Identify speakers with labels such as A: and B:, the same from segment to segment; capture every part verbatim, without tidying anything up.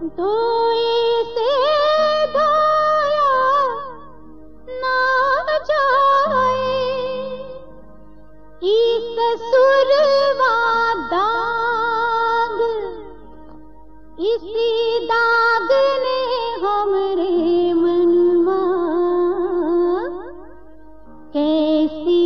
A: धोए से धोया ना जाए, इस ससुरवा दाग, इसी दाग ने हमरे मनवा कैसी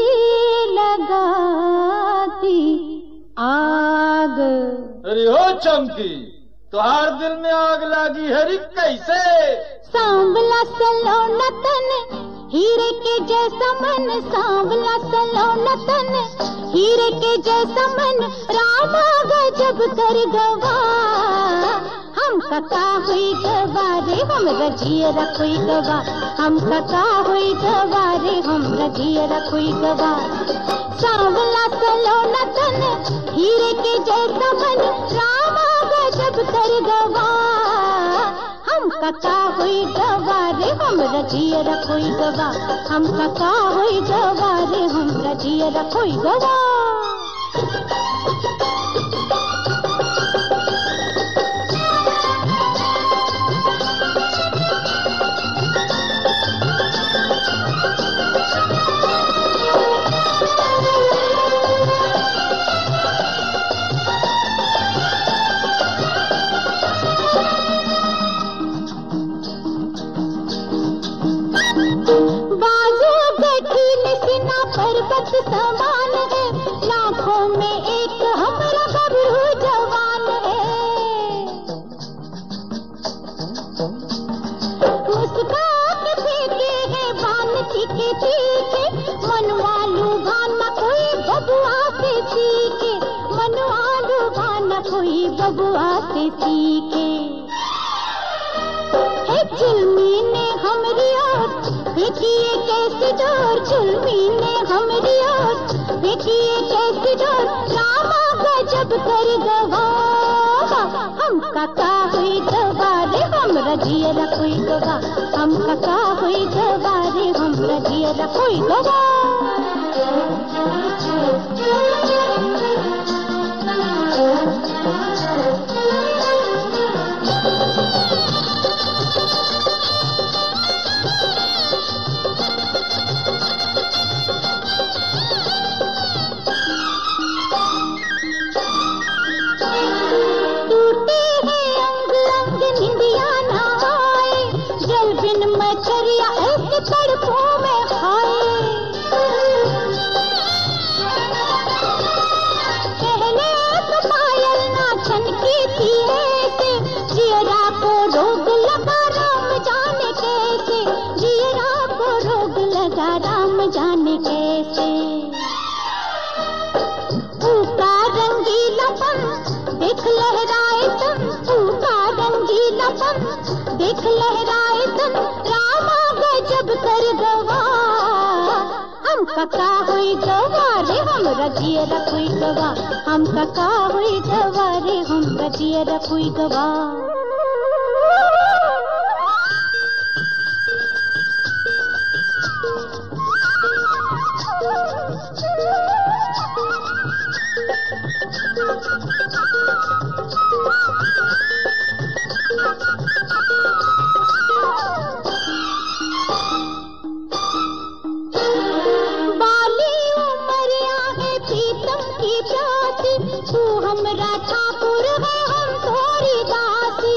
A: लगाती आग।
B: अरे हो चमकी, तुहार दिल में आग लागी हरी कैसे?
A: सांवला सलोना तन हीरे के जैसा मन, सांवला सलोना तन हीरे के जैसा मन, रामा गजब कर गवा। हम कका हुई गवारे हम रजिए रखोई गवा, हम कका हुई गवारे हम रजिए रखोई गवा। सांवला सलोना तन हीरे के जैसा मन, रामा गजब कर गवा। हम कका हुई गवारे हम रजिए रखोई गवा, हम कका हुई गवारे हम रजिए रखोई गवा। पर्वत समान है, लाखों में एक हमारा गबरू जवान है। मुस्का के फेंके है बान तीखे तीखे, मनवालू भाना कोई बबुआ से सीखे, मनवालू भाना कोई बबुआ से सीखे। है चुलमी ने हमरी ओर देखिए कैसी डोर, चुलमी ने हमरी ओर देखिए कैसी डोर, रामा गजब कर गवा। हम कका हुई गवारे हम रजिए रखोई गवा, हम कका हुई गवारे हम रजिए रखोई गवा। मछरिया ऐसे तड़पों में खाए, पहले तो पायल ना छनकी थी ऐसे, जियरा को रोग लगा राम जाने कैसे, जियरा को रोग लगा राम जाने कैसे। ऊका रंगीलापन देख लहराए तन, ऊका रंगीलापन देख लहराए तन, रामा गजब कर गवा। हम कका हुई गवारे हम रजिए रखोई गवा, हम कका हुई गवारे हम रजिए रखोई गवा। तू हमरा ठाकुर है हम थोड़ी दासी,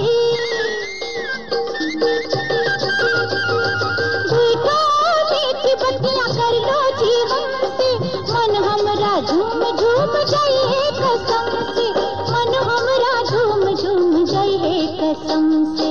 A: झूठो मीठी बतिया कर लो जी हमसे, मन हमरा झूम झूम जाइए कसम से, मन हमरा झूम झूम जाइए कसम से।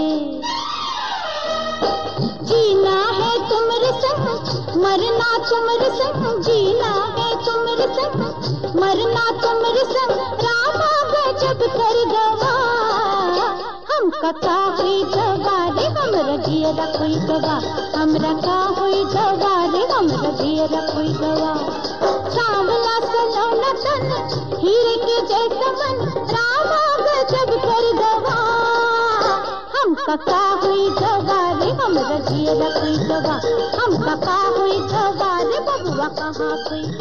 A: जीना है तुमरे संग मरना तुमरे संग, जीना है तुमरे संग मरना तुमरे संग, रामा गजब कर गवा। हम कका हुई गवारे हम रजिए रखोई गवा, हम रखा हुई गवारे हम रजिए रखोई गवा। सांवला सलोना तन हीरे के जैसा मन, रामा गजब कर गवा। हम कका हुई गवारे हम रजिए रखोई गवा, हम कका हुई गवारे बबुआ कहाँ कोई